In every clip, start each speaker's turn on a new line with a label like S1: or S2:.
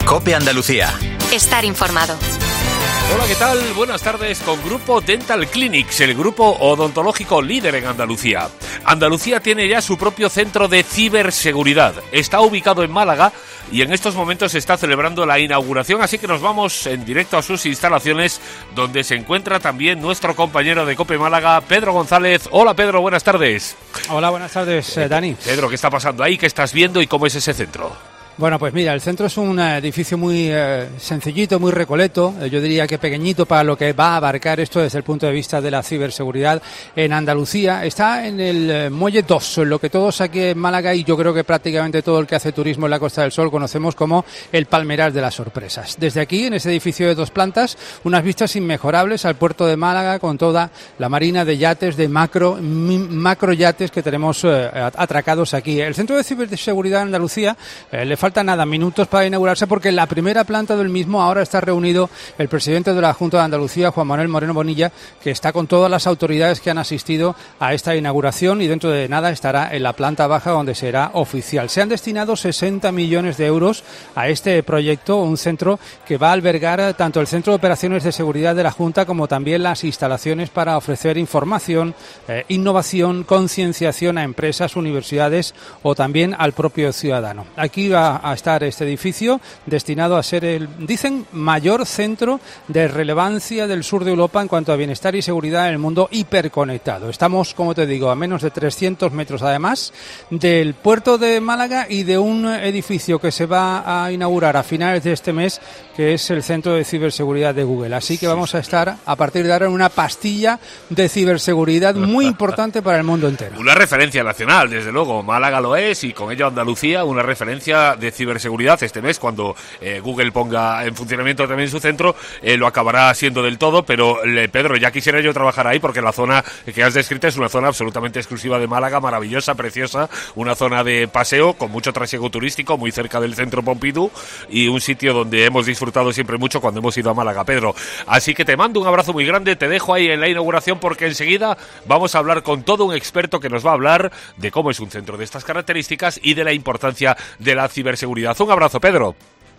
S1: COPE Andalucía.
S2: Estar informado.
S3: Hola, ¿qué tal? Buenas tardes con Grupo Dental Clinics, el grupo odontológico líder en Andalucía. Andalucía tiene ya su propio centro de ciberseguridad. Está ubicado en Málaga y en estos momentos se está celebrando la inauguración, así que nos vamos en directo a sus instalaciones, donde se encuentra también nuestro compañero de COPE Málaga, Pedro González. Hola, Pedro, buenas tardes.
S4: Hola, buenas tardes, Dani.
S3: Pedro, ¿qué está pasando ahí? ¿Qué estás viendo y cómo es ese centro?
S4: Bueno, pues mira, el centro es un edificio muy sencillito, muy recoleto, yo diría que pequeñito para lo que va a abarcar esto desde el punto de vista de la ciberseguridad en Andalucía. Está en el Muelle 2, lo que todos aquí en Málaga y yo creo que prácticamente todo el que hace turismo en la Costa del Sol conocemos como el Palmeral de las Sorpresas. Desde aquí, en ese edificio de 2 plantas, unas vistas inmejorables al puerto de Málaga con toda la marina de yates, de macro yates que tenemos atracados aquí. El centro de ciberseguridad de Andalucía le falta nada, minutos para inaugurarse, porque en la primera planta del mismo ahora está reunido el presidente de la Junta de Andalucía, Juan Manuel Moreno Bonilla, que está con todas las autoridades que han asistido a esta inauguración y dentro de nada estará en la planta baja donde será oficial. Se han destinado 60 millones de euros a este proyecto, un centro que va a albergar tanto el Centro de Operaciones de Seguridad de la Junta como también las instalaciones para ofrecer información, innovación, concienciación a empresas, universidades o también al propio ciudadano. Aquí va a estar este edificio destinado a ser el, dicen, mayor centro de relevancia del sur de Europa en cuanto a bienestar y seguridad en el mundo hiperconectado. Estamos, como te digo, a menos de 300 metros además del puerto de Málaga y de un edificio que se va a inaugurar a finales de este mes, que es el Centro de Ciberseguridad de Google. Así que vamos a estar a partir de ahora en una pastilla de ciberseguridad muy importante para el mundo entero.
S3: Una referencia nacional, desde luego. Málaga lo es y con ello Andalucía una referencia de ciberseguridad. Este mes, cuando Google ponga en funcionamiento también su centro, lo acabará siendo del todo, pero Pedro, ya quisiera yo trabajar ahí porque la zona que has descrito es una zona absolutamente exclusiva de Málaga, maravillosa, preciosa, una zona de paseo con mucho trasiego turístico, muy cerca del centro Pompidou y un sitio donde hemos disfrutado siempre mucho cuando hemos ido a Málaga, Pedro. Así que te mando un abrazo muy grande, te dejo ahí en la inauguración porque enseguida vamos a hablar con todo un experto que nos va a hablar de cómo es un centro de estas características y de la importancia de la ciberseguridad. Un abrazo, Pedro.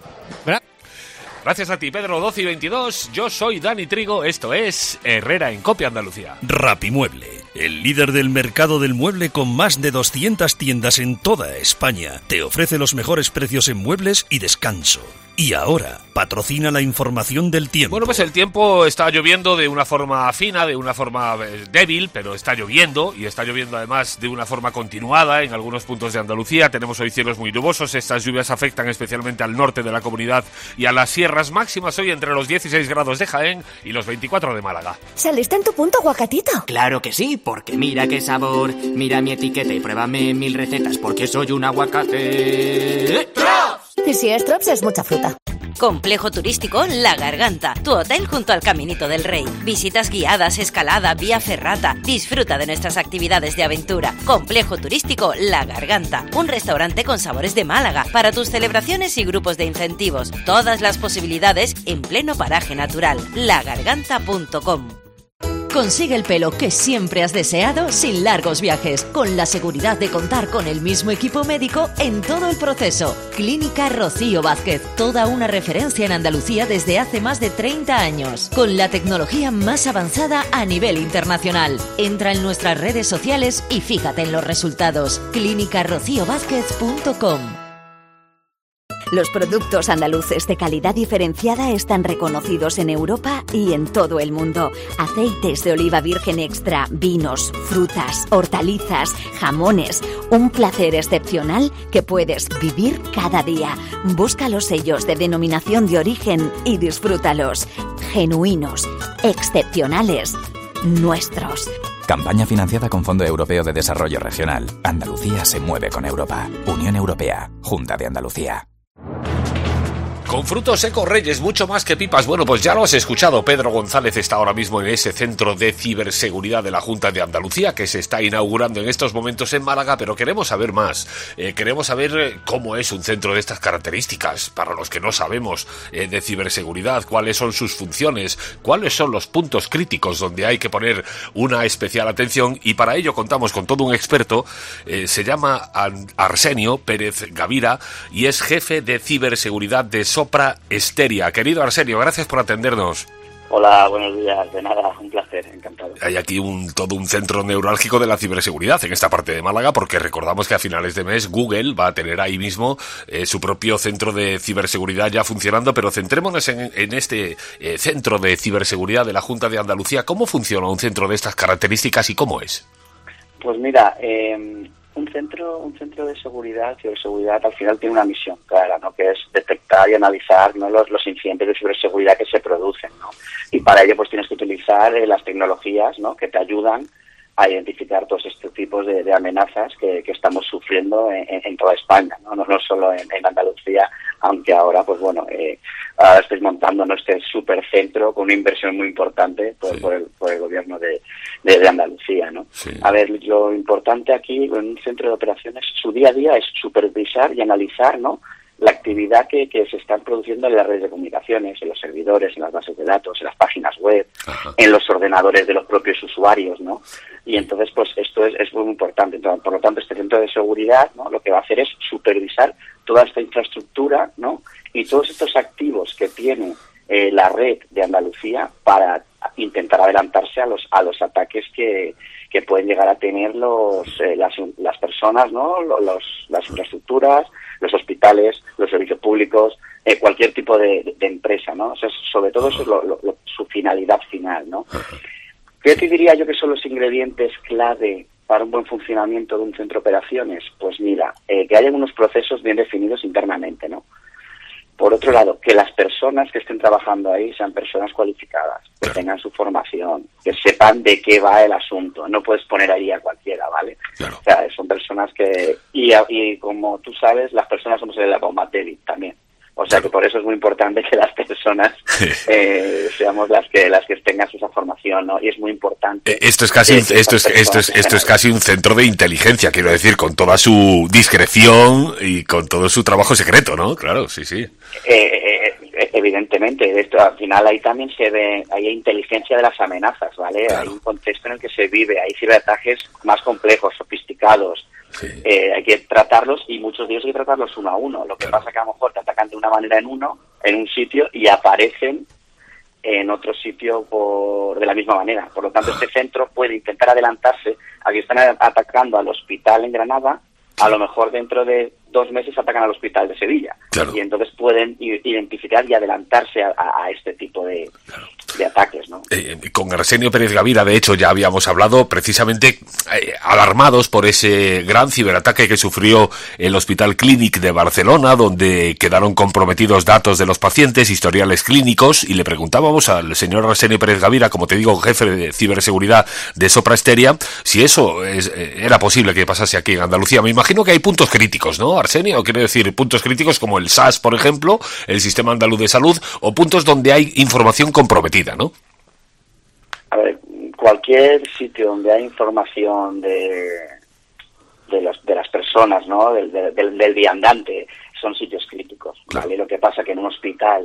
S3: Gracias a ti, Pedro. 12:22. Yo soy Dani Trigo. Esto es Herrera en COPE Andalucía.
S5: Rapimueble, el líder del mercado del mueble con más de 200 tiendas en toda España, te ofrece los mejores precios en muebles y descanso. Y ahora, patrocina la información del tiempo.
S3: Bueno, pues el tiempo está lloviendo de una forma fina, de una forma débil, pero está lloviendo, y está lloviendo además de una forma continuada en algunos puntos de Andalucía. Tenemos hoy cielos muy nubosos, estas lluvias afectan especialmente al norte de la comunidad y a las sierras máximas hoy entre los 16 grados de Jaén y los 24 de Málaga.
S6: ¿Saliste en tu punto, aguacatito?
S7: Claro que sí, porque mira qué sabor, mira mi etiqueta y pruébame 1000 recetas porque soy un aguacate. ¡Trops!
S6: Y si es Trops es mucha fruta.
S2: Complejo turístico La Garganta, tu hotel junto al Caminito del Rey. Visitas guiadas, escalada, vía ferrata. Disfruta de nuestras actividades de aventura. Complejo turístico La Garganta, un restaurante con sabores de Málaga para tus celebraciones y grupos de incentivos. Todas las posibilidades en pleno paraje natural. lagarganta.com.
S8: Consigue el pelo que siempre has deseado sin largos viajes, con la seguridad de contar con el mismo equipo médico en todo el proceso. Clínica Rocío Vázquez, toda una referencia en Andalucía desde hace más de 30 años, con la tecnología más avanzada a nivel internacional. Entra en nuestras redes sociales y fíjate en los resultados. clínicarrociovázquez.com.
S9: Los productos andaluces de calidad diferenciada están reconocidos en Europa y en todo el mundo. Aceites de oliva virgen extra, vinos, frutas, hortalizas, jamones. Un placer excepcional que puedes vivir cada día. Busca los sellos de denominación de origen y disfrútalos. Genuinos, excepcionales, nuestros.
S1: Campaña financiada con Fondo Europeo de Desarrollo Regional. Andalucía se mueve con Europa. Unión Europea. Junta de Andalucía.
S3: Con frutos secos Reyes, mucho más que pipas. Bueno, pues ya lo has escuchado. Pedro González está ahora mismo en ese centro de ciberseguridad de la Junta de Andalucía que se está inaugurando en estos momentos en Málaga, pero queremos saber más. Queremos saber cómo es un centro de estas características, para los que no sabemos de ciberseguridad, cuáles son sus funciones, cuáles son los puntos críticos donde hay que poner una especial atención, y para ello contamos con todo un experto. Se llama Arsenio Pérez Gavira y es jefe de ciberseguridad de Sopra Steria. Querido Arsenio, gracias por atendernos.
S10: Hola, buenos días. De nada, un placer, encantado.
S3: Hay aquí todo un centro neurálgico de la ciberseguridad en esta parte de Málaga, porque recordamos que a finales de mes Google va a tener ahí mismo su propio centro de ciberseguridad ya funcionando, pero centrémonos en este centro de ciberseguridad de la Junta de Andalucía. ¿Cómo funciona un centro de estas características y cómo es?
S10: Pues mira, un centro de ciberseguridad al final tiene una misión clara, ¿no? Que es detectar y analizar, ¿no? los incidentes de ciberseguridad que se producen, ¿no? Y para ello pues tienes que utilizar las tecnologías, ¿no? Que te ayudan a identificar todos estos tipos de amenazas que estamos sufriendo en toda España, no solo en Andalucía, aunque ahora pues bueno, ahora estoy montando este supercentro con una inversión muy importante por el gobierno de Andalucía, ¿no? Sí. A ver, lo importante aquí en un centro de operaciones, su día a día es supervisar y analizar, ¿no? La actividad que se están produciendo en las redes de comunicaciones, en los servidores, en las bases de datos, en las páginas web, en los ordenadores de los propios usuarios, ¿no? Y entonces, pues esto es muy importante. Entonces, por lo tanto, este centro de seguridad, ¿no? Lo que va a hacer es supervisar toda esta infraestructura, ¿no? Y todos estos activos que tiene la red de Andalucía para intentar adelantarse a los ataques que pueden llegar a tener las personas, ¿no? Las infraestructuras, los hospitales, los servicios públicos, cualquier tipo de empresa, ¿no? O sea, sobre todo eso es su finalidad final, ¿no? ¿Qué te diría yo que son los ingredientes clave para un buen funcionamiento de un centro de operaciones? Pues mira, que haya unos procesos bien definidos internamente, ¿no? Por otro lado, que las personas que estén trabajando ahí sean personas cualificadas, que tengan su formación, que sepan de qué va el asunto. No puedes poner ahí a cualquiera, ¿vale? Claro. O sea, son personas que... Y como tú sabes, las personas somos el eslabón más débil también. O sea, que por eso es muy importante que las personas seamos las que tengan esa formación, ¿no? Y es muy importante.
S3: Esto es casi un centro de inteligencia, quiero decir, con toda su discreción y con todo su trabajo secreto, ¿no? Claro, sí.
S10: Evidentemente, esto al final ahí también se ve, hay inteligencia de las amenazas, ¿vale? Claro. Hay un contexto en el que se vive, hay ciberataques más complejos, sofisticados. Sí. Hay que tratarlos y muchos de ellos hay que tratarlos uno a uno. Lo que pasa es que a lo mejor te atacan de una manera en un sitio y aparecen en otro sitio de la misma manera. Por lo tanto, este centro puede intentar adelantarse a que están atacando al hospital en Granada, a lo mejor dentro de 2 meses atacan al hospital de Sevilla. Claro. Y entonces pueden identificar y adelantarse a este tipo de ataques, ¿no?
S3: Con Arsenio Pérez Gavira, de hecho, ya habíamos hablado precisamente alarmados por ese gran ciberataque que sufrió el Hospital Clínic de Barcelona, donde quedaron comprometidos datos de los pacientes, historiales clínicos, y le preguntábamos al señor Arsenio Pérez Gavira, como te digo, jefe de ciberseguridad de Sopra Steria, si eso era posible que pasase aquí en Andalucía. Me imagino que hay puntos críticos, ¿no, Arsenio? Quiero decir, puntos críticos como el SAS, por ejemplo, el Sistema Andaluz de Salud, o puntos donde hay información comprometida, ¿no?
S10: A ver, cualquier sitio donde hay información de las personas, ¿no? Del viandante, son sitios críticos, ¿vale? Claro. Lo que pasa que en un hospital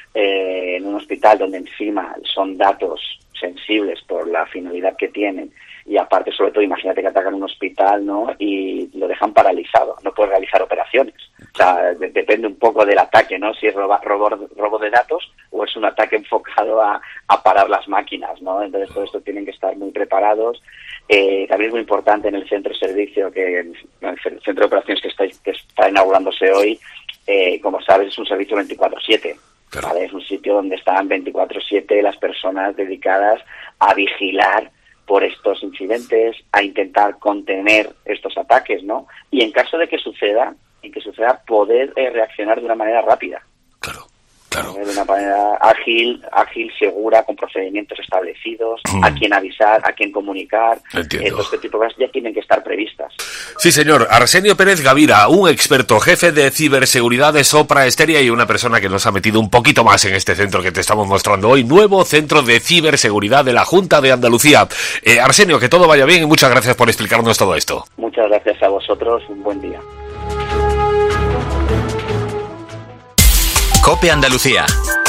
S10: donde encima son datos sensibles por la finalidad que tienen, y aparte, sobre todo, imagínate que atacan un hospital, ¿no? Y lo dejan paralizado, no puede realizar operaciones. O sea, depende un poco del ataque, ¿no? Si es robo de datos o es un ataque enfocado a parar las máquinas, ¿no? Entonces, todo esto tienen que estar muy preparados. También es muy importante en el centro de servicio, en el centro de operaciones que está inaugurándose hoy, como sabes, es un servicio 24/7. Claro. ¿Vale? Es un sitio donde están 24/7 las personas dedicadas a vigilar por estos incidentes, a intentar contener estos ataques, ¿no? Y en caso de que suceda, poder reaccionar de una manera rápida.
S3: Claro.
S10: De una manera ágil, segura, con procedimientos establecidos, a quién avisar, a quién comunicar. Entiendo. Este tipo de cosas ya tienen que estar previstas.
S3: Sí, señor. Arsenio Pérez Gavira, un experto jefe de ciberseguridad de Sopra Steria y una persona que nos ha metido un poquito más en este centro que te estamos mostrando hoy, nuevo centro de ciberseguridad de la Junta de Andalucía. Arsenio, que todo vaya bien y muchas gracias por explicarnos todo esto.
S10: Muchas gracias a vosotros, un buen día.
S1: COPE Andalucía.